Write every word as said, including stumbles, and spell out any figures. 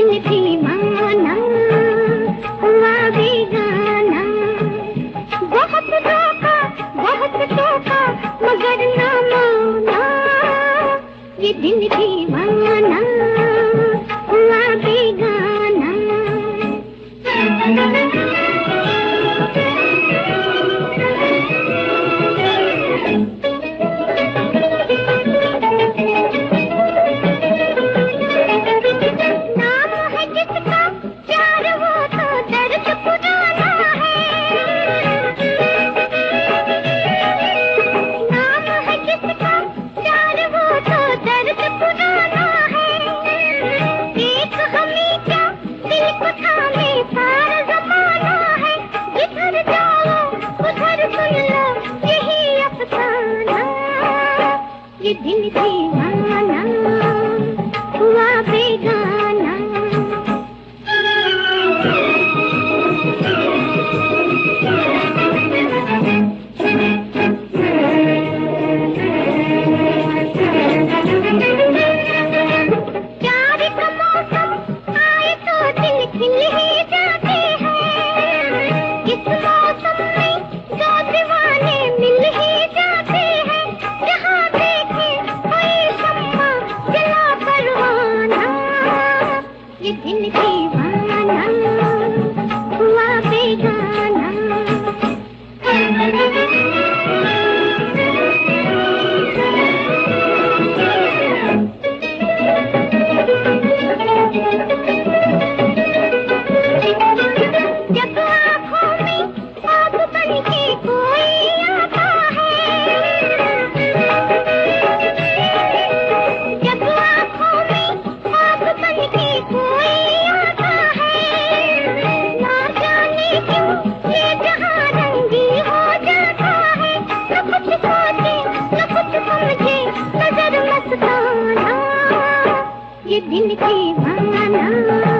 दिन दीवाना हुआ बेगाना, बहुत रोका बहुत टोका मगर ना माना, ये दिन दीवाना हुआ बेगाना। ये दिन दीवाना हुआ बेगाना। प्यार का मौसम आए तो दिल खिल ही जाते हैं, इस मौसम में दो दीवाने मिल ही जाते हैं, जहाँ ये दिन दीवाना हुआ बेगाना। जब आँखों में आग बन के कोई आता है, जब आँखों में आग बन के ये दिन दीवाना।